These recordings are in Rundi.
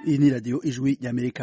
Iyi ni radiyo ijwi ry'Amerika.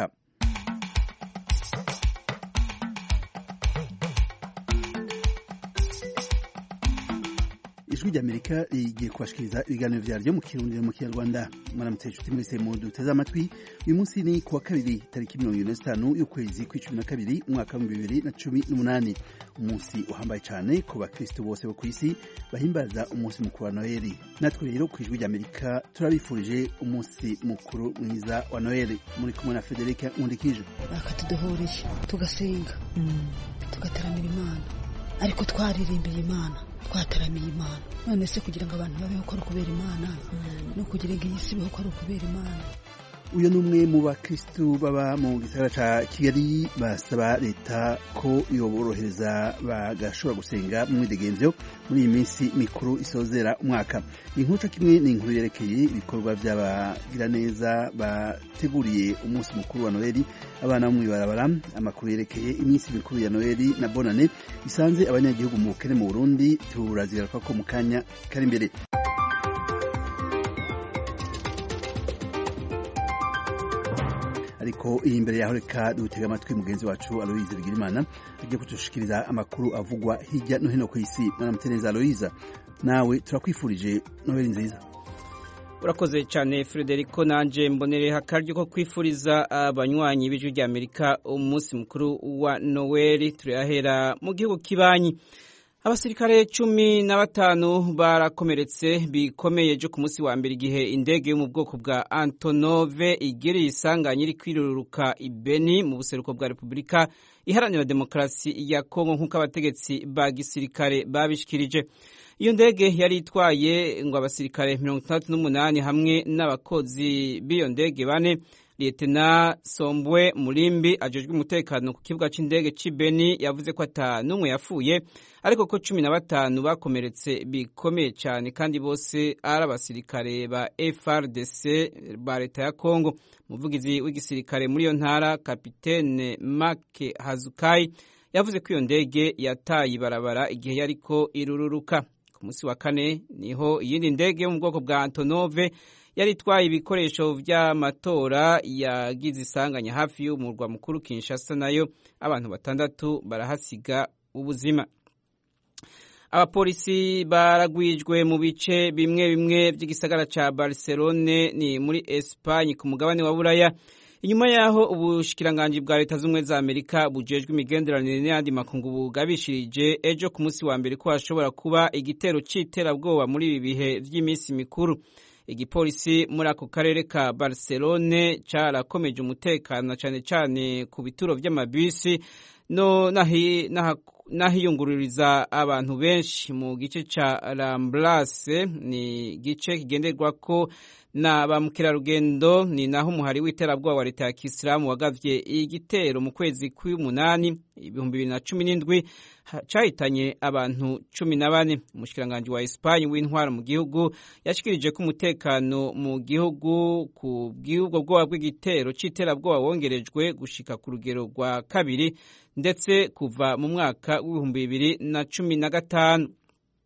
Ijwi ry'Amerika rigiye kubashikiriza ibiganiro vyaryo mu Kirundi no mu Kinyarwanda. Mwaramutse inshuti mwese muduteze amatwi. Uyu munsi ni kuwa kabiri tariki 25 y'ukwezi kw'icumi na kabiri umwaka wa 2018. Umunsi uhambaye cyane ku bakristo bose bo kw'isi bahimbaza umunsi mukuru wa Noheli. Natwe rero ku Ijwi ry'Amerika turabifurije umunsi mukuru mwiza wa Noheli. Muri kumwe na Federica Nkundikije. Bakatuduhurisha tugasenga tugateramira Imana, ariko twaririmbiye Imana, twataramiye Imana. None se kugira ngo abantu babeho ko ari ukubera Imana, no kugira ngo iyi si ibeho ko ari ukubera Imana. Uyu ni umwe mu bakristu baba mu gisagara ca Kigali basaba leta ko yoborohereza bagashobora gusenga mu mwidegemvyo muri iyi minsi mikuru isozera umwaka. Inkuru kimwe ni inkuru yerekeye ibikorwa by'abagira neza bateguriye umunsi mukuru wa Noheli, abana bo mw'ibarabara. Amakuru yerekeye iminsi mikuru ya Noheli na Bonane isanze abanyagihugu mu bukene mu Burundi turazira ko mu kanya kari imbere. Ariko iyi imbere yaho reka dutega amatwi mugenzi wacu Aloise Bigirimana agiye kutushikiriza amakuru avugwa hirya no hino ku isi. Mwaramutse neza Aloise, nawe turakwifurije Noheli nziza. Urakoze cyane Frederico, nanje mbonereho akaryo ko kwifuriza abanywanyi b'Ijwi ry'Amerika umunsi mukuru wa Noheli. Turahera mu gihugu kibanyi. Abasirikare 15 barakomeretse bikomeye jo ku munsi wa mbere igihe indege yo mu bwoko bwa Antonov igiriye isanganya iri kwiruruka ibeni mu buseruko bwa Repubulika Iharanira Demokarasi ya Kongo nk'uko abategetsi ba gisirikare babishikirije. Iyo ndege yari itwaye ngo abasirikare 68 hamwe n'abakozi b'iyo ndege bane. Lieutenant Sombwe Mulimbi ajejwe umutekano ku kibuga c'indege c'Ibeni yavuze ko ata numwe yafuye, ariko ko 15 bakomeretse bikomeye cyane kandi bose ari abasirikare ba FARDC ba leta ya Kongo. Umuvugizi w'igisirikare muri iyo ntara Kapitene Make Hazukai yavuze ko iyo ndege yataye ibarabara igihe yariko irururuka. Ku munsi wa kane niho iyindi ndege yo mu bwoko bwa Antonov yari itwaye ibikoresho vy'amatora yagize isanganya hafi y'umurwa mukuru Kinshasa, nayo abantu 6 barahasiga ubuzima. Abapolisi baragwijwe mu bice bimwe bimwe by'igisagara ca Barcelone ni muri Espagne ku mugabane wa Buraya, inyuma yaho ubushikiranganje bwa leta z'umwe za Amerika bujejwe imigenderanire n'andi makungu bugabishirije ejo ku munsi wa mbere ko hashobora kuba igitero c'iterabwoba muri ibi bihe vy'iminsi mikuru. Igipolisi muri ako karere ka Barcelone carakomeje umutekano cyane cyane ku bituro vy'amabisi no nahiyungururiza abantu benshi mu gice ca Ramblas, ni gice kigenderwako na ba mukerarugendo. Ni naho umuhari w'iterabwoba wa leta ya Kisilamu wagavye igitero mu kwezi kw'umunani 2017 cahitanye abantu 14. Umushikiranganje wa Espagne w'intwara mu gihugu yashikirije ko umutekano mu gihugu ku bw'ubwo bwoba bw'igitero c'iterabwoba wongerejwe gushika ku rugero rwa kabiri ndetse kuva mu mwaka w'2015.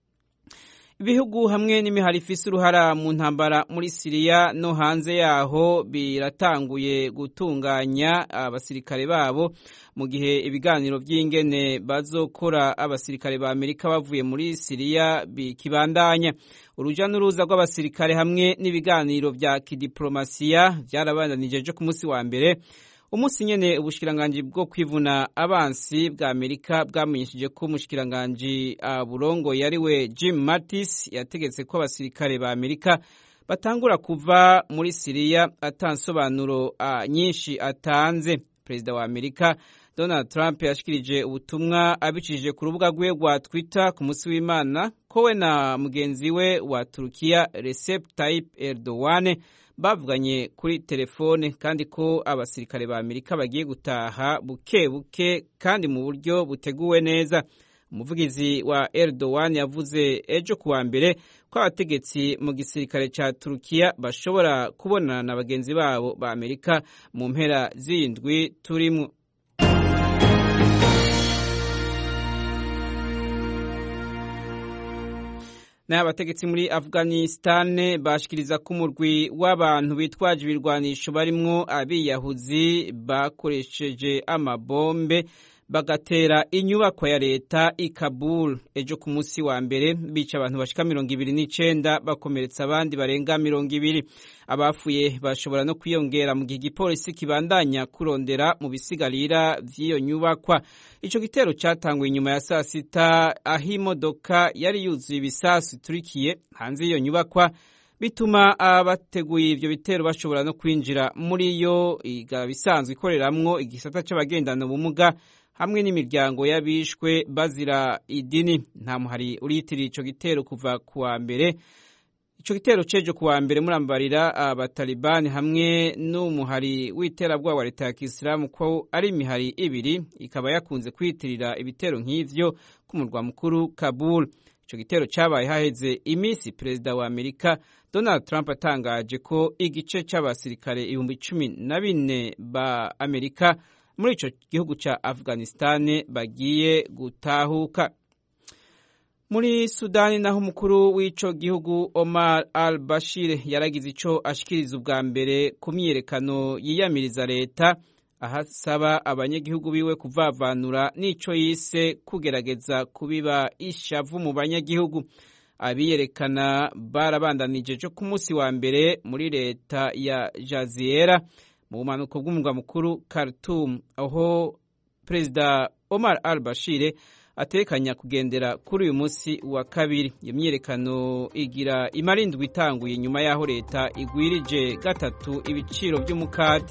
Ibihugu hamwe n'imihari ifise uruhara mu ntambara muri Syria no hanze yaho biratanguye gutunganya abasirikare babo mu gihe ibiganiro vy'ingene bazokora abasirikare ba Amerika bavuye muri Syria bikibandanya. Uruja n'uruza rw'abasirikare hamwe n'ibiganiro vya kidiplomasiya vyarabandanije ejo ku munsi wa mbere. Umunsi nyene ubushikiranganje bwo kwivuna abansi bwa Amerika bwamenyesheje ko umushikiranganje burongo yariwe Jim Mattis yategetse ko abasirikare ba Amerika batangura kuva muri Syria atansobanuro nyinshi atanze. Perezida wa Amerika Donald Trump yashikirije ubutumwa abicishije ku rubuga rwe rwa Twitter ku munsi w'Imana ko we na mugenzi we wa Turukiya Recep Tayyip Erdogan bavuganye kuri telefone kandi ko abasirikare ba Amerika bagiye gutaha buke buke kandi mu buryo buteguwe neza. Umuvugizi wa Erdogan yavuze ejo kuwa mbere ko abategetsi mu gisirikare ca Turukiya bashobora kubonana na bagenzi babo ba Amerika mu mpera z'indwi turimo. n'abategetsi muri Afghanistan bashikiriza ko umurwi w'abantu bitwaje ibirwanisho barimwo abiyahuzi bakoresheje amabombe bagatera inyubako ya leta i Kabul ejo ku munsi wa mbere bica abantu bashika 29 bakomeretsa abandi barenga 200. Abafuye bashobora no kwiyongera mu gihe igipolisi kibandanya kurondera mu bisigarira vy'iyo nyubakwa. Ico gitero catangwe inyuma ya saa sita aho imodoka yari yuzuye ibisasu turikiye hanze y'iyo nyubakwa, bituma abateguye ivyo bitero bashobora no kwinjira muri yo bisanzwe ikoreramwo igisata c'abagendana ubumuga hamwe n'imiryango y'abishwe bazira idini. Nta muhari uriyitirira ico gitero kuva kuwa mbere. Ico gitero cejo kuwa mbere murambarira abatalibani hamwe n'umuhari w'iterabwoba wa leta ya Kisilamu ko ari imihari ibiri ikaba yakunze kwiyitirira ibitero nk'ivyo ku murwa mukuru Kabul. Ico gitero cabaye haheze imisi Perezida wa Amerika Donald Trump atangaje ko igice c'abasirikare 14,000 ba Amerika muri ico gihugu ca Afghanistan bagiye gutahuka. Muri Sudani naho umukuru w'ico gihugu Omar al-Bashir yaragize ico ashikiriza ubwa mbere ku myiyerekano yiyamiriza leta, ahasaba abanyagihugu biwe kuvavanura n'ico yise kugerageza kubiba ishavu mu banyagihugu. Abiyerekana barabandanije ejo ku munsi wa mbere muri leta ya Jazeera mu bumanuko bw'umurwa mukuru Khartoum, aho Perezida Omar al-Bashir atekanya kugendera kuri uyu munsi wa kabiri. Iyo myiyerekano igira imarindwi itanguye nyuma y'aho leta igwirije gatatu ibiciro by'umukate.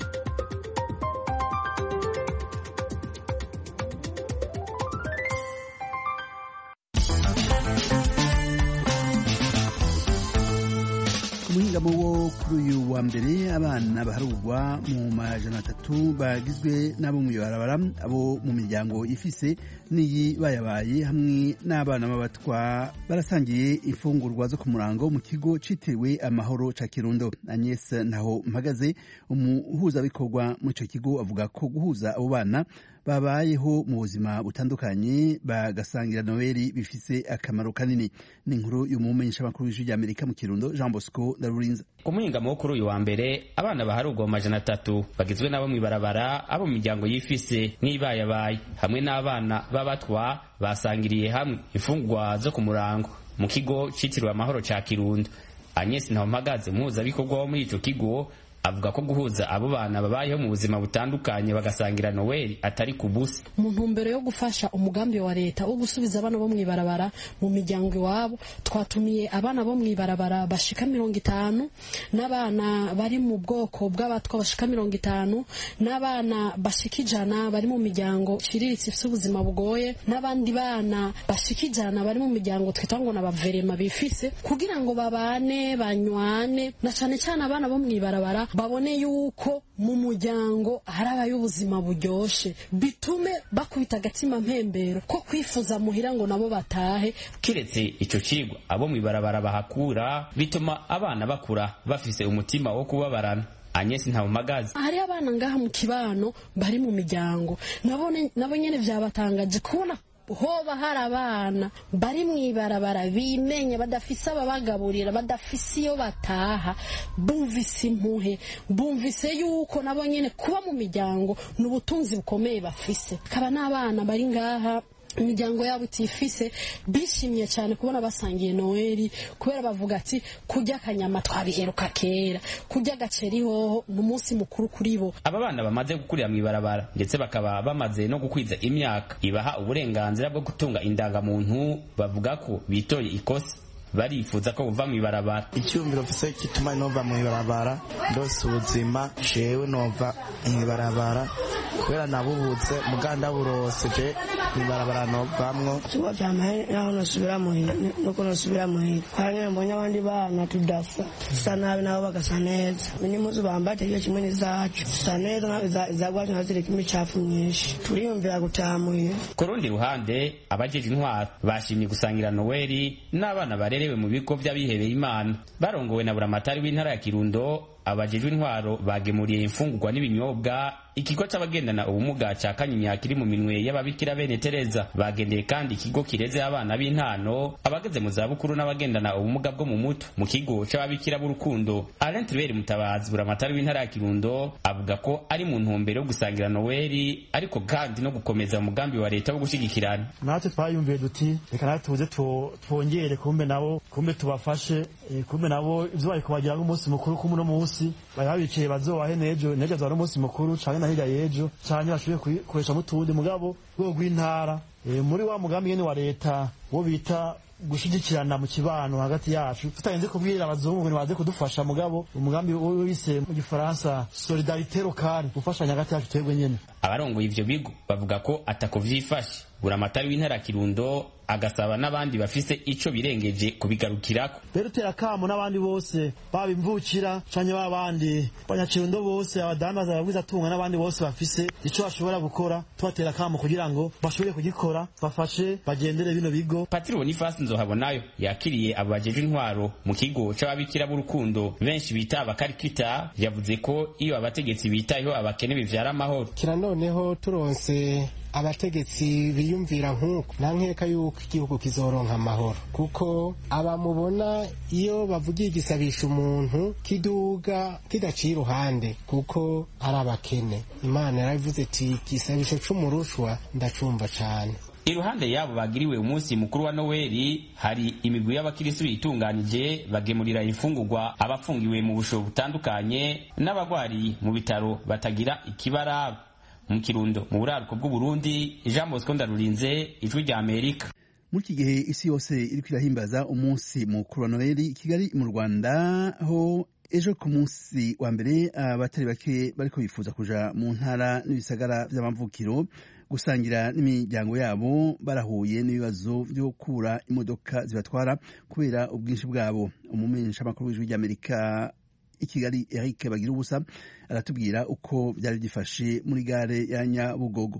Umuhingamo wo kuri uyu wa mbere abana baharugwa mu majana 3 bagizwe n'abo mu barabara, abo mu miryango ifise n'iyi bayabaye hamwe n'abana b'abatwa barasangiye imfungurwa zo ku murango mu kigo citiriwe Amahoro ca Kirundo. Agnes Ntaho Mpagaze, umuhuza bikorwa mu ico kigo, avuga ko guhuza abo bana babayeho mu buzima butandukanye bagasangira Noeli bifise akamaro kanini. Ni inkuru y'umumenyesha makuru w'ijwi ry'Amerika mu Kirundo Jean Bosco Ndarurinza. Ku muhingamo kuri uyu wa mbere abana baharugwa mu majana 3 bagizwe n'abo mw'ibarabara, abo mu miryango yifise n'ibayabaye hamwe n'abana b'abatwa basangiriye hamwe imfungwa zo ku murango mu kigo citiriwe Amahoro ca Kirundo. Agnes Ntaho Mpagaze, umuhuza bikorwa wo muri ico kigo, avuga ko guhuza abo bana babayeho mu buzima butandukanye bagasangira Noeli atari kubusa. Mu ntumbero yo gufasha umugambi wa leta wo gusubiza abana bo mw'ibarabara mu miryango iwabo, twatumiye abana bo mw'ibarabara bashika 50, n'abana bari mu bwoko bw'abatwa bashika 50, n'abana bashika 100 bari mu miryango ciriritse ifite ubuzima bugoye, n'abandi bana bashika 100 bari mu miryango twita ngo n'abaverema bifise, kugira ngo babane banywane, na cane cyane abana bo mw'ibarabara babone yuko mu muryango harabaye ubuzima buryoshe, bitume bakubita agatima mpembero ko kwifuza muhira ngo nabo batahe. Kiretse ico kigo abo mw'ibarabara bahakura, bituma abana bakura bafise umutima wo kubabarana. Agnes Ntaho Mpagaze, hari abana ngaha mu kibano bari mu miryango nabo nyene vyabatangaje kubona hoba hari abana bari mw'ibarabara bimenye badafise ababagaburira, badafise iyo bataha, bumvise impuhe, bumvise yuko nabo nyene kuba mu miryango n'ubutunzi bukomeye bafise. Kaba n'abana bari ngaha imiryango yabo itifise bishimye cyane kubona basangiye Noeli, kubera bavuga ati kurya akanyama twabiheruka kera, kurya agaceri hoho n'umunsi mukuru kuri bo. Aba bana bamaze gukurira mw'ibarabara ndetse bakaba bamaze no gukwiza imyaka ibaha uburenganzira bwo gutunga indangamuntu, bavuga ko bitoye ikosi, barifuza ko buva mw'ibarabara. Icyumviro mfise kituma nova mw'ibarabara ndose ubuzima jewe nova mw'ibarabara kubera nabubutse muganda burose je mw'ibarabara novamwo kiba cyamahe naho nasubira muhira nuko nasubira muhira kandi mbonye abandi bana tudasa sa nabi nabo bagasa neza ni muzu bambate iyo kimwe nizacu sa neza nawe izagwaje nazireka imicafu myinshi turiyumvira gutaha muhira. Ku rundi ruhande abajeje intwaro bashimye gusangira Noeli n'abana barerewe mu bigo by'abihebeye Imana. Barongowe na buramatari w'intara ya Kirundo, abajejwe intwaro bagemuriye imfungurwa n'ibinyobwa ikigo c'abagendana ubumuga ca Kanyinya kiri mu minwe y'ababikira bene Tereza. Bagendeye kandi ikigo kireze abana b'intano, abageze mu zabukuru n'abagendana ubumuga bwo mu mutwe mu kigo c'ababikira b'urukundo. Alain Tribert Mutabazi, buramatari w'intara ya Kirundo, avuga ko ari mu ntumbero yo gusangira Noeli ariko kandi no gukomeza umugambi wa leta wo gushigikirana. Natwe twayumviye duti reka natuze twongere kumbe nabo tubafashe kumbe nabo ivyo bari kubagira nk'umunsi mukuru kumuno munsi babicaye bazowahe nejo azaba umunsi mukuru canke na hirya yejo canke bashoboye kuresha mutundi mugabo rwo gw'intara muri wa mugambi nyene wa leta wo bita gushigikirana mu kibano hagati yacu tutagenze kubwira abazungu ngo baze kudufasha mugabo umugambi wise mu gifaransa solidarité locale gufashanya hagati yacu twebwe nyene. Abarongoye ivyo bigo bavuga ko atako vyifashe. Buramatari w'intara Kirundo agasaba n'abandi bafise ico birengeje kubigarukirako. Rero tera kamo n'abandi bose babimvukira canke babandi banyakirundo bose abadandaza babwiza tunga n'abandi bose bafise ico bashobora gukora tubatera kamo kugira ngo bashobore kugikora bafashe bagendere bino bigo. Patiri Boniface Nzohabonayo yakiriye abajeje intwaro mu kigo c'ababikira b'urukundo benshi bita abakarikita, yavuze ko iyo abategetsi bitayeho abakene bivyara amahoro. Kira noneho turonse abategetsi biyumvira nk'uko nta nkeka yuko igihugu kizoronka amahoro, kuko abamubona iyo bavugiye igisabisha umuntu kiduga kidaciye iruhande kuko ari abakene. Imana yarabivuze iti igisabisho c'umurushwa ndacumva cane. Iruhande yabo bagiriwe umunsi mukuru wa Noeli, hari imigwi y'abakirisi bitunganije bagemurira imfungurwa abafungiwe mu busho butandukanye n'abagwari mu bitaro batagira ikibara. Mu Kirundo mu buraruko bw'u Burundi, Jean Bosco Ndarurinze, Ijwi rya Amerika. Muri iki gihe isi yose iriko irahimbaza umunsi mukuru wa Noeli, Kigali mu Rwanda ho ejo ku munsi wa mbere abatari bake bariko bifuza kuja mu ntara n'ibisagara vy'amavukiro gusangira n'imiryango yabo barahuye n'ibibazo vyo kura imodoka zibatwara kubera ubwinshi bwabo. Umumenyeshamakuru w'Ijwi rya Amerika i Kigali Eric Bagirubusa aratubwira uko byari byifashe muri gare ya Nyabugogo.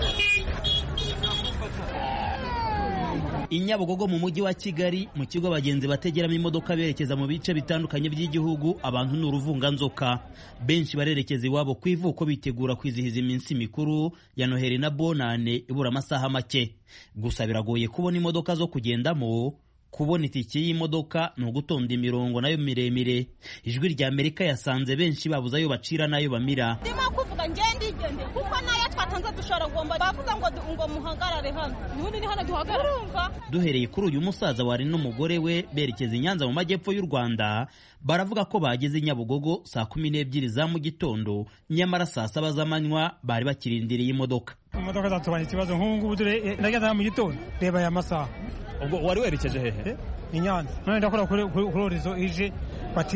Inyabugogo mu mujyi wa Kigali mu kigo abagenzi bategeramo imodoka berekeza mu bice bitandukanye by'igihugu, abantu n'uruvunganzoka benshi barerekeza iwabo ku ivuko bitegura kwizihiza iminsi mikuru ya Noheli na Bonane ibura amasaha make. Gusa biragoye kubona imodoka zo kugendamo, kubona itike y'imodoka ni ugutonda imirongo nayo miremire. Ijwi rya Amerika yasanze benshi babuze ayo bacira nayo bamira. Ndimo kuvuga ngende kuko nayo twatanze dushora gomba bavuga ngo muhagarare hano nubundi ni hano duhagarara. Duhereye kuri uyu musaza wari n'umugore we berekeza i Nyanza mu majyepfo y'u Rwanda, baravuga ko bageze Nyabugogo saa 12 za mu gitondo, nyamara saa 7 z'amanywa bari bakirindiriye imodoka. Imodoka zatubanye ikibazo nk'ubu dore ndagenda mu gitondo reba ya masaha. Ubwo wari werekeje hehe? I Nyanza. None ndakora kuri orizo ije bati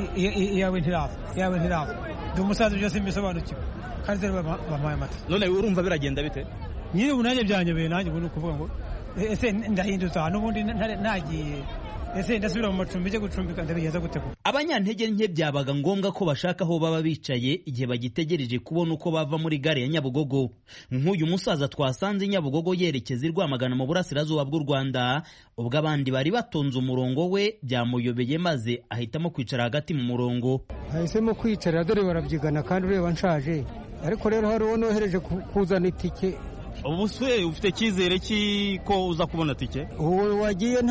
iyawe ntiraza. Ndi umusaza byose mbisobanukiwe. Kandi zero bamaye amata. None urumva biragenda bite? Nyine ubu nanjye byanyobeye nanjye ubu kuvuga ngo ese ndahindutsa n'ubundi nagiye. Ese ndasubira mu macumbi cyo gucumbika ndabigeza gutegura. Abanyantege nke byabaga ngombwa ko bashaka aho baba bicaye igihe bagitegereje kubona uko bava muri gare ya Nyabugogo. Nk'uyu musaza twasanze Nyabugogo yerekeza i Rwamagana mu burasirazuba bw'u Rwanda, ubwo abandi bari batonze umurongo we byamuyobeye maze ahitamo kwicara hagati mu murongo. Ahisemo kwicara dore barabyigana kandi ureba nshaje, ariko rero hari uwo nohereje kuzana itike. Ubu se ufite cyizere ko uza kubona tike? Uwo wagiye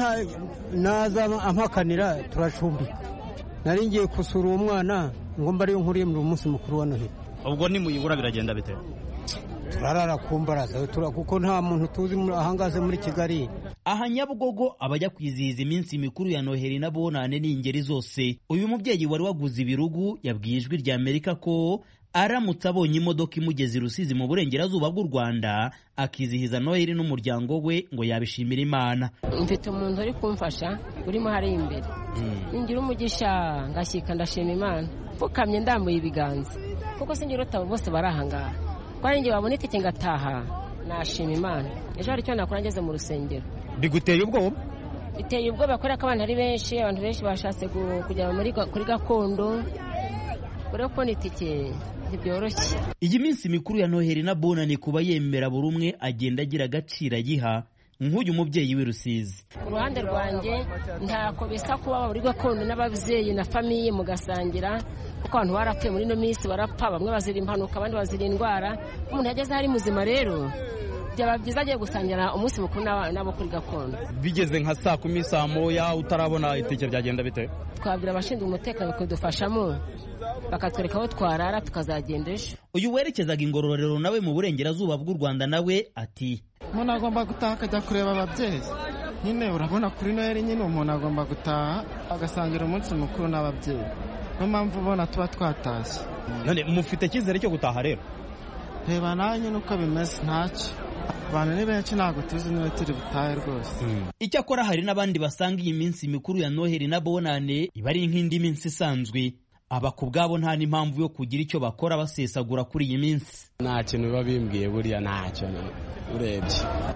naza ampakanira turacumbika. Nari ngiye kusura uwo mwana ngo mba ariyo nkuriye mu munsi mukuru wa Noheli. Ubwo nimuyibura biragenda bite? Turarara kumbaraza kuko nta muntu tuzi ahangaze muri Kigali. Aha Nyabugogo abajya kwizihiza iminsi mikuru ya Noheli na Bonane n'ingeri zose. Uyu mubyeyi wari waguze ibirugu yabwiye Ijwi rya Amerika ko aramutse abonye imodoka imugeze i Rusizi mu burengerazuba bw'u Rwanda akizihiza Noheli n'umuryango we ngo yabishimira Imana. Mfite umuntu uri kumfasha urimo hari imbere. Ngira umugisha ngashyika ndashima Imana. Pfukamye ndambuye ibiganza. Kuko singira utabo bose barahangaha. Kwari ngiye babona itike ngataha nashima Imana. Ejo hari cyo nakora ngeze mu rusengero. Biguteye ubwoba? Biteye ubwoba kubera ko abantu ari benshi, abantu benshi bashatse kujya kuri gakondo. Ureko nitike byoroshye. Iyi minsi mikuru ya Noheli na Bonane kuba yemera buri umwe agenda agira agaciro agiha. nk'uyu mubyeyi w'i Rusizi. Ku ruhande rwanjye ntako bisa kuba buri gakondo n'ababyeyi na famiye mugasangira, kuko abantu barapfuye muri ino minsi, barapfa, bamwe bazira impanuka abandi bazira indwara. Umuntu yageze hari muzima rero byaba byiza agiye gusangira umunsi mukuru n'abo kuri gakondo. Bigeze nka saa 10 saa moya utarabona itike byagenda bite? Twabwira abashinzwe umutekano kudufashamo bakatwereka aho twarara tukazagendesha. Uyu werekezaga Ingororero nawe mu burengerazuba bw'u Rwanda nawe ati umuntu agomba gutaha akajya kureba ababyeyi. Nyine urabona kuri Noheli nyine umuntu agomba gutaha agasangira umunsi mukuru n'ababyeyi. Niyo mpamvu ubona tuba twatashye. None mufite icyizere cyo gutaha rero? Reba nawe nyine uko bimeze ntacyo. Abantu ni benshi ntabwo tuzi niba turi butahe rwose. Icyakora hari n'abandi basanga iyi minsi mikuru ya Noheli na Bonane iba ari nk'indi minsi isanzwe. Aba ku bwabo nta n'impamvu yo kugira icyo bakora basesagura kuri iyi minsi. Nta kintu biba bimbwiye buriya ntacyo urebye.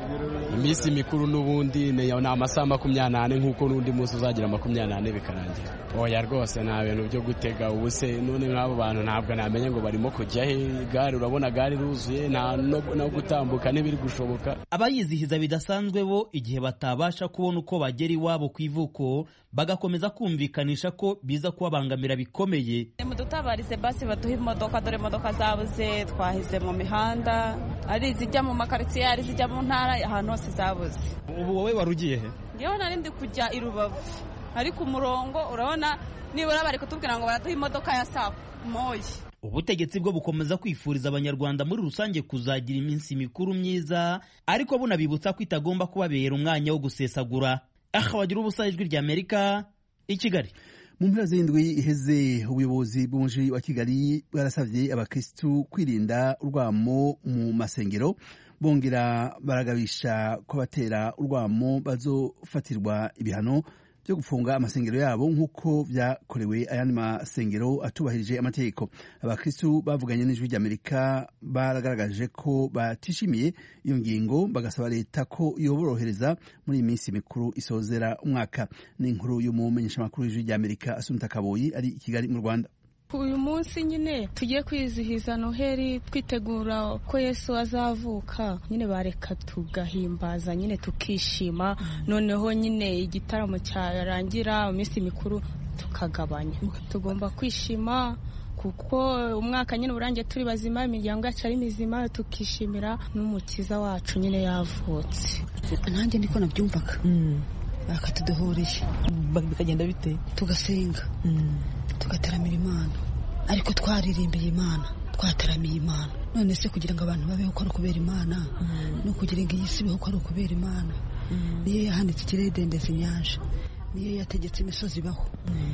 Iminsi mikuru n'ubundi ni amasaha 28 nk'uko n'undi munsi uzagira 28 bikarangira. Oya rwose nta bintu byo gutega ubuse none n'abo bantu ntabwo namenye ngo barimo kujya he. Gare urabona gare ruzuye no gutambuka n'ibiri gushoboka. Abayizihiza bidasanzwe bo igihe batabasha kubona uko bagera iwabo ku ivuko bagakomeza kumvikanisha ko biza kubabangamira bikomeye. Mudutabarize basi baduha imodoka, dore imodoka zabuze, twahize mu mihanda, ari izijya mu makaritsiye, ari izijya mu ntara, ahantu hose zabuze. Ubu wowe warugiye he? Ngewe nari ndi kujya i Rubavu, ariko umurongo urabona nibura bari kutubwira ngo baraduha imodoka ya saa moya. Ubutegetsi bwo bukomeza kwifuriza abanyarwanda muri rusange kuzagira iminsi mikuru myiza, ariko bunabibutsa ko itagomba kubabera umwanya wo gusesagura. Bagira ubusa Ijwi ry'Amerika i Kigali. Mu mpera z'indwi iheze ubuyobozi bw'umujyi wa Kigali bwarasabye abakristu kwirinda urwamo mu masengero, bongera baragabisha ko batera urwamo bazofatirwa ibihano byo gufunga amasengero yabo nk'uko byakorewe ayandi masengero atubahirije amategeko. Abakristu bavuganye n'Ijwi ry'Amerika baragaragaje ko batishimiye iyo ngingo, bagasaba leta ko yoborohereza muri iyi minsi mikuru isozera umwaka. Ni inkuru y'umumenyeshamakuru w'Ijwi ry'Amerika Asumta Kaboyi ari i Kigali mu Rwanda. Uyu munsi nyine tugiye kwizihiza Noheli twitegura ko Yesu azavuka, nyine bareka tugahimbaza nyine tukishima, noneho nyine igitaramo cyarangira iminsi mikuru tukagabanya. Tugomba kwishima kuko umwaka nyine urangiye turi bazima, imiryango yacu ari mizima, tukishimira n'umukiza wacu nyine yavutse. Nanjye ndiko nabyumvaga bakatuduhurije bikagenda bite, tugasenga tugateramira Imana, ariko twaririmbiye Imana, twateramiye Imana. None se kugira ngo abantu babeho ko ari ukubera Imana, no kugira ngo iyi si beho ko ari ukubera Imana. Niyo yahanditse ikirere dendeza inyanja, niyo yategetse imisozi ibaho.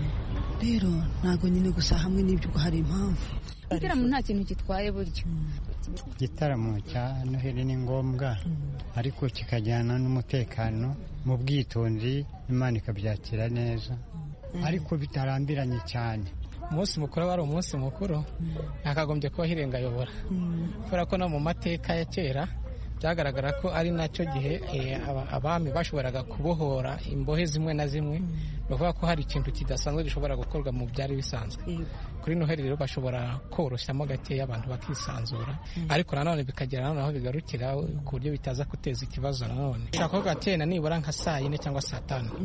Rero ntago nyine gusa hamwe n'ibyo hari impamvu. Igitaramo nta kintu gitwaye buryo. Igitaramo cya Noheli ni ngombwa, ariko kikajyana n'umutekano mu bwitonzi, Imana ikabyakira neza, ariko bitarambiranye cyane. Umunsi mukuru wari umunsi mukuru, nakagombye kuba hirengayobora, kubera ko no mu mateka ya kera byagaragara ko ari nacyo gihe abami bashoboraga kubohora imbohe zimwe na zimwe. Bavuga ko hari ikintu kidasanzwe gishobora gukorwa mu byari bisanzwe. Kuri Noheli rero bashobora koroshyamo gakeya abantu bakisanzura, ariko nanone bikagera nanone aho bigarukira ku buryo bitaza guteza ikibazo. Nanone ushaka ko gatena nibura nka saa 4 cyangwa saa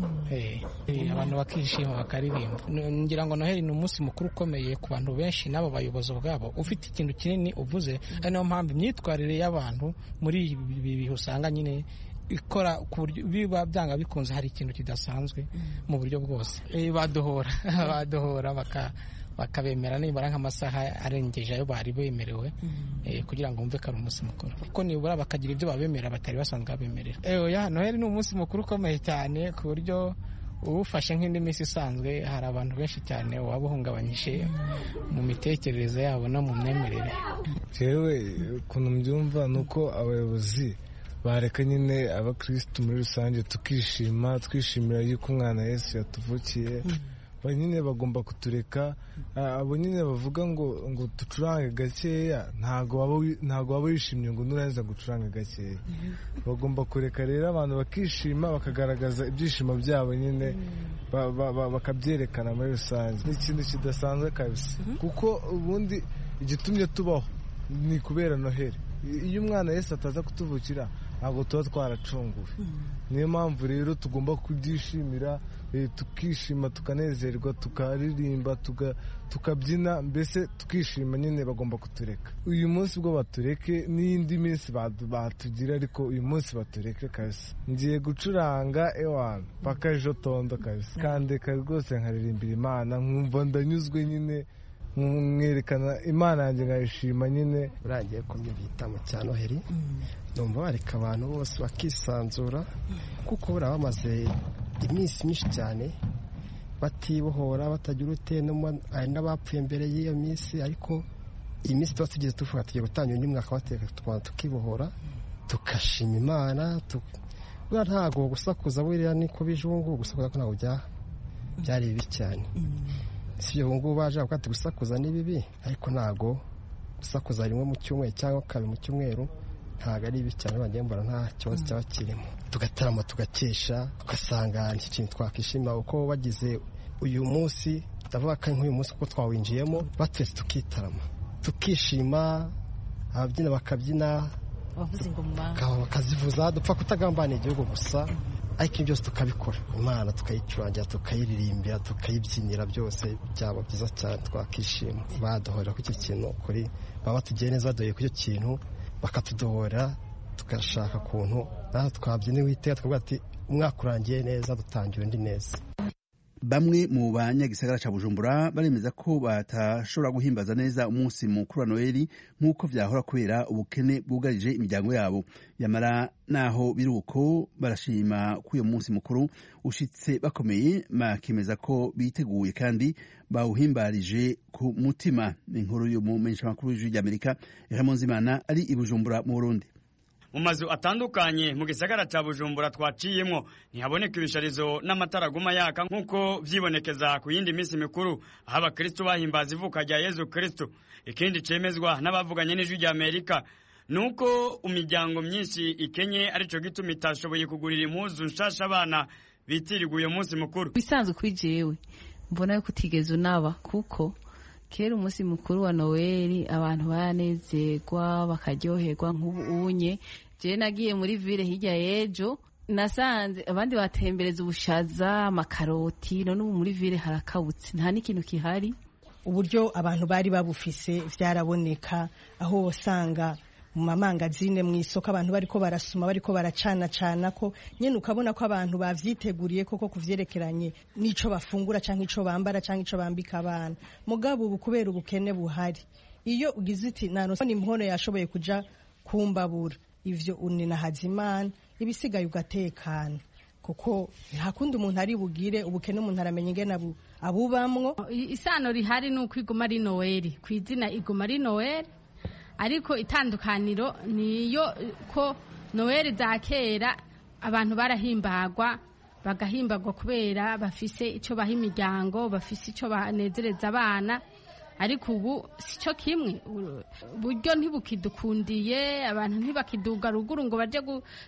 5 abantu bakishima bakaririmba. Ngira ngo Noheli ni umunsi mukuru ukomeye ku bantu benshi, n'abo bayobozi ubwabo ufite ikintu kinini uvuze. Ari nayo mpamvu imyitwarire y'abantu muri ibi bihe usanga nyine ikora ku buryo biba byanga bikunze hari ikintu kidasanzwe mu buryo bwose. Badohora bakabemera nibura nk'amasaha arengeje ayo bari bemerewe, kugira ngo bumve ko ari umunsi mukuru, kuko nibura bakagira ibyo babemera batari basanzwe babemerera. Noheli ni umunsi mukuru ukomeye cyane ku buryo uwufashe nk'indi minsi isanzwe hari abantu benshi cyane waba uhungabanyije mu mitekerereze yabo no mu myemerere. Jewe ukuntu mbyumva ni uko abayobozi bareka nyine abakristu muri rusange tukishima, twishimira yuko umwana Yesu yatuvukiye. Nyine bagomba kutureka. Abo nyine bavuga ngo ducurange gakeya, ntago waba wishimye ngo nurangiza gucuranga gakeya. Bagomba kureka rero abantu bakishima, bakagaragaza ibyishimo byabo nyine bakabyerekana muri rusange. Ni ikintu kidasanzwe kabisa, kuko ubundi igitumye tubaho ni kubera Noheli. Iyo umwana Yesu ataza kutuvukira ntabwo tuba twaracunguwe. Niyo mpamvu rero tugomba kubyishimira, tukishima tukanezerwa, tukaririmba, tukabyina, mbese tukishima. Nyine bagomba kutureka uyu munsi bwo batureke, n'indi minsi batugira, ariko uyu munsi batureke kabisa. Ngiye gucuranga ewana paka ejo tondo kabisa, kandeka rwose nkaririmbira Imana, nkumva ndanyuzwe nyine, mwerekana Imana yanjye nkayishima nyine. Urangiye kumva igitamo cya Noheli, numva bareka abantu bose bakisanzura, kuko baba bamaze iminsi myinshi cyane batibohora, batagira ute, hari n'abapfuye mbere y'iyo minsi. Ariko iyi minsi tuba tugeze tuvuga tugiye gutangira undi mwaka wateka, tukibohora tukashima Imana. Ntabwo gusakuza buriya niko bije ubu ngubu, gusakuza ko ntabwo byari bibi cyane. Si ubu ngubu baje bavuga ati gusakuza ni bibi, ariko ntabwo gusakuza rimwe mu cyumweru cyangwa kabiri mu cyumweru ntabwo ari bibi cyane. Bagiye mbona nta kibazo cyaba kirimo, tugatarama tugakesha, tugasanga iki kintu twakishima. Uko bagize uyu munsi, ndavuga ko nk'uyu munsi kuko twawinjiyemo, batwese tukitarama tukishima, ababyina bakabyina, bakazivuza, dupfa kutagambana igihugu gusa, ariko byose tukabikora, Imana tukayicurangira, tukayiririmbira, tukayibyinira, byose byaba byiza cyane, twakishima. Baduhorera ku icyo kintu, kuri baba batugiye neza, baduheye ku icyo kintu, bakatudohora, tugashaka ukuntu natwe twabyina Uwiteka, tukavuga ati umwaka urangiye neza, dutangira undi neza. Bamwe mu banyagisagara ca Bujumbura baremeza ko batashobora guhimbaza neza umunsi mukuru wa Noheli nk'uko vyahora kubera ubukene bwugarije imiryango yabo. Yamara naho biruko, barashima ko uyo munsi mukuru ushitse bakomeye, bakemeza ko biteguye kandi bawuhimbarije ku mutima. Inkuru yo mu menyeshamakuru w'ijwi ry'Amerika Ramon Zimana ari i Bujumbura mu Burundi. Mu mazu atandukanye mu gisagara ca Bujumbura twaciyemwo ntihaboneka ibisharizo n'amatara guma yaka nk'uko vyibonekeza ku yindi minsi mikuru, aho abakristo bahimbaza ivuka rya Yezu Kristo. Ikindi cemezwa n'abavuganye n'ijwi rya Amerika nuko imiryango myinshi ikenye, arico gituma itashoboye kugurira impuzu nshasha abana bitiriguye uyu munsi mukuru. Bisanzwe kuri jewe mbona yuko utigeze unaba, kuko kera umunsi mukuru wa Noheli abantu baranezerwa bakaryoherwa. nk'ubu unye je nagiye muri ville hirya y'ejo, nasanze abandi batembereza ubushaza, amakaroti, none ubu muri ville harakabutse, nta n'ikintu kihari. Uburyo abantu bari babufise vyaraboneka, aho usanga mu mamangazine mu isoko abantu bariko barasuma, bariko baracana ko nyene, ukabona ko abantu bavyiteguriye koko kuvyerekeranye n'ico bafungura canke ico bambara canke ico bambika abana. Mugabo ubu kubera ubukene buhari, iyo ugize uti naronse impono yashoboye kuja kumbabura, ivyo unina Hazimana, ibisigaye ugatekana, kuko hakundi umuntu ari bugire ubukene, umuntu aramenya ingene abubamwo. Isano rihari nuko iguma ari Noheli, kwizina iguma ari Noheli, ariko itandukaniro niyo ko Noheli za kera abantu barahimbagwa, bagahimbagwa kubera bafise ico baha imiryango, bafise ico banezereza abana. Ariko ubu sico kimwe, buryo ntibukidukundiye, abantu ntibakiduga ruguru ngo baje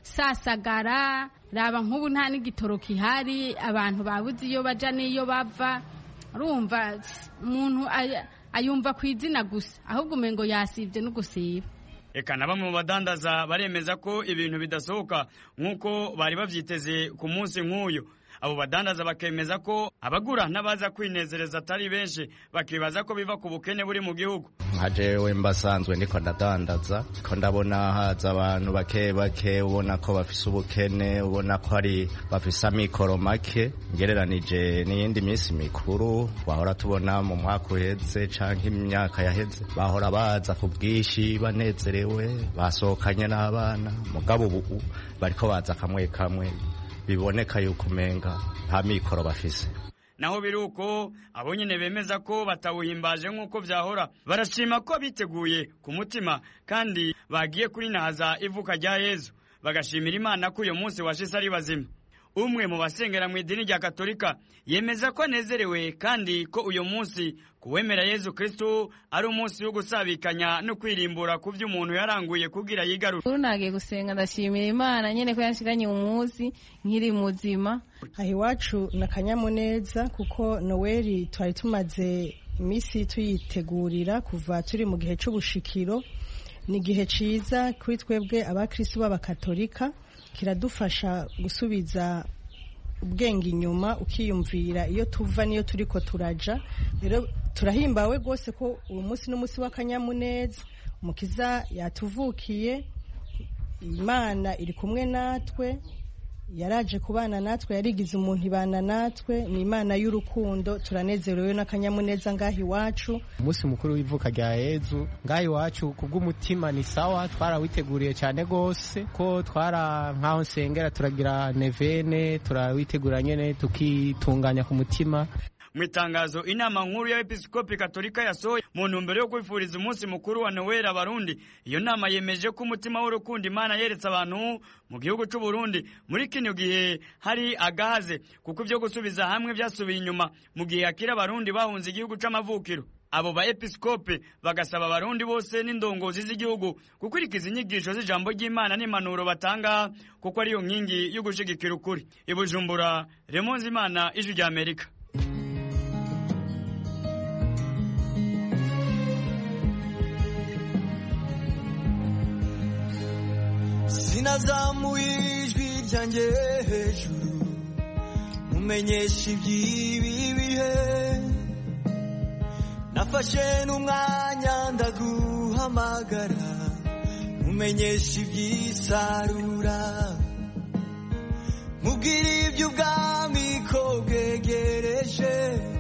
gusasagara. Raba nk'ubu nta n'igitoro kihari, abantu babuze iyo baja n'iyo bava. Urumva umuntu ayumva kwizina gusa, ahubwo umengo yasivye no gusiba. Eka na bamwe mu badandaza baremeza ko ibintu bidasohoka nk'uko bari bavyiteze ku munsi nk'uyu. Abo badandaza bakemeza ko abagura n'abaza kwinezereza atari benshi, bakibaza ko biva ku bukene buri mu gihugu. Nka jewe mbasanzwe ndiko ndadandaza, ko ndabona haza abantu bake bake, ubona ko bafise ubukene, ubona ko ari bafise amikoro make ngereranije n'iyindi minsi mikuru wahora tubona mu mwaka uheze canke imyaka yaheze. Bahora baza ku bwishi banezerewe, basohokanye n'abana, mugabo ubu bariko baza kamwe kamwe, biboneka yuko umenga nta mikoro bafise. Naho biruko abo nyene bemeza ko batawuhimbaje nk'uko vyahora, barashima ko biteguye ku mutima kandi bagiye kurinahaza ivuka rya Yezu, bagashimira Imana ko uyo munsi washise ari bazima. Umwe mu basengera mu idini rya Katolika yemeza ko anezerewe kandi ko uyo munsi kuwemera Yezu Kristo ari umunsi wo gusabikanya no kwirimbura ku vy'umuntu yaranguye kugira yigarura. Nagiye gusenga ndashimira Imana nyene ko yanshikanye mu munsi nkiri muzima. Aho iwacu nakanyamuneza, kuko Noheli twari tumaze imisi tuyitegurira kuva turi mu gihe c'ubushikiro. ni igihe ciza kuri twebwe abakristo b'abakatolika, kiradufasha gusubiza ubwenge inyuma ukiyumvira iyo tuva niyo turiko turaja. Rero turahimbawe rwose ko uwo munsi n'umunsi w'akanyamuneza, umukiza yatuvukiye, Imana iri kumwe natwe, yaraje kubana natwe, yarigize umuntu ibana natwe, ni Imana y'urukundo. Turanezerewe n'akanyamuneza ngaho iwacu. Umunsi mukuru w'ivuka rya Yezu ngaho iwacu kubw'umutima ni sawa, twarawiteguriye cyane gose, ko twara nkaho nsengera turagira nevene, turawitegura nyene tukitunganya ku mutima. Mu itangazo inama nkuru y'Episkopi Katolika yasohoye mu ntumbero yo kwifuriza umunsi mukuru wa Noel abarundi, iyo nama yemeje ko umutima w'urukundo Imana yeretse abantu mu gihugu cy'u Burundi muri kino gihe hari agahaze, kuko ibyo gusubiza hamwe byasubiye inyuma mu gihe hakira abarundi bahunze igihugu c'amavukiro. Abo ba episkope bagasaba abarundi bose n'indongozi z'igihugu gukurikiza inyigisho z'ijambo ry'Imana n'impanuro batanga, kuko ariyo nkingi yo gushigikira ukuri. I Bujumbura, Raymond Zimana, Ijwi rya Amerika. Sinazamuye ijwi ryanjye hejuru mumenyesha iby'ibi bihe, nafashe n'umwanya ndaguhamagara mumenyesha iby'isarura, mubwira iby'ubwami ko bwegereje,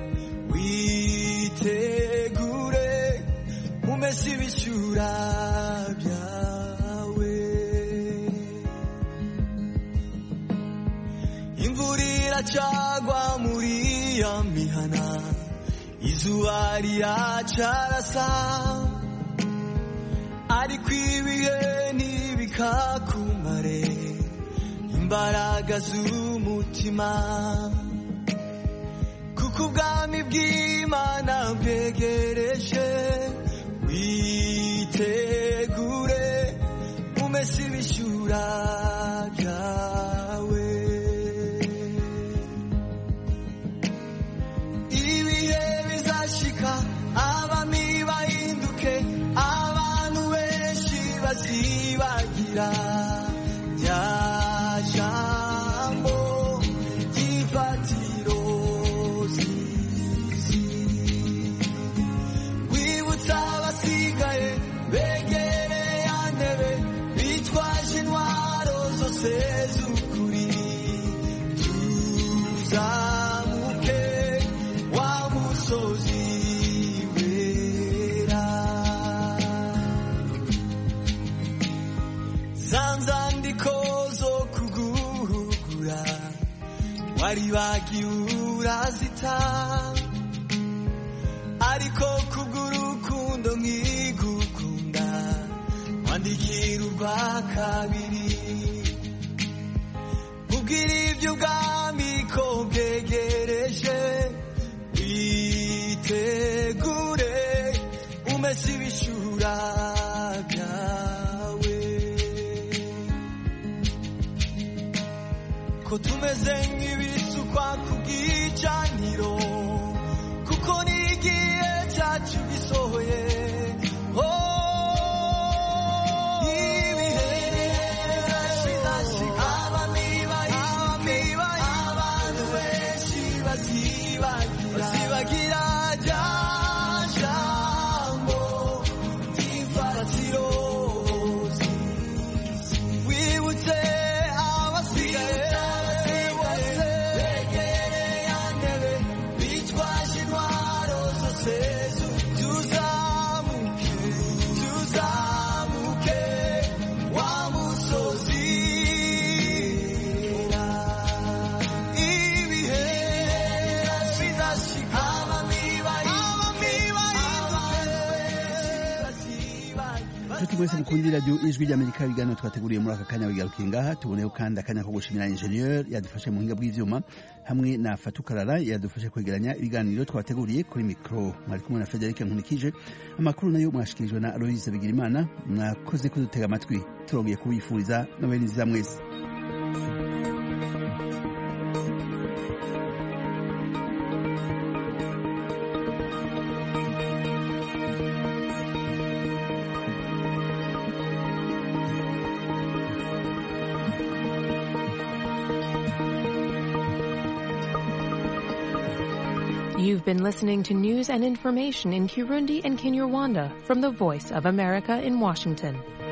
witegure umese ibishyura byawe. Imvura iracagwa muri ya mihana, izuba riracarasa, ariko ibihe ntibikakumare imbaraga z'umutima, kuko ubwami bw'Imana bwegereje, witegure umese ibishyura byawe. Ibihe bizashika abami bahinduke, abantu benshi bazibagira rya jambo ry'ifatiro z'isi, wibutsa abasigaye begereye ya ntebe bitwaje intwaro zose z'ukuri, tuzamuke wa musozi wera. Zanzandiko zo kuguhugura waribagiwe urazita, ariko kubw'urukundo nkigukunda wandikira urwa kabiri, mubwira iby'ubwami ko bwegereje, witegure umese ibishyura byawe. Ko tumeze nk'ibisukwa ku bw'icaniro, kuko n'igihe cyacu gisohoye. Bazibagira rya jambo ry'ifatiro z'isi, wibutse abasigaye bose begereye ya ntebe bitwaje intwaro zose, tuzamuke wa musozi. Nshuti mwese mukunda radio Ijwi ry'Amerika, ibiganiro twateguriye muri aka kanya bigarukiye ngaha. Tuboneyeho kandi akanya ko gushimira ingenieur yadufashe mu buhinga bw'ivyuma, hamwe na Fatukarara yadufashe kwegeranya ibiganiro twateguriye. Kuri mikro mwari kumwe na Frederic Nkunikije, amakuru nayo mwashikirijwe na Aloise Bigirimana. Mwakoze kudutega amatwi, turongeye kubifuriza Noheli nziza mwese. You've been listening to news and information in Kirundi and Kinyarwanda from the Voice of America in Washington.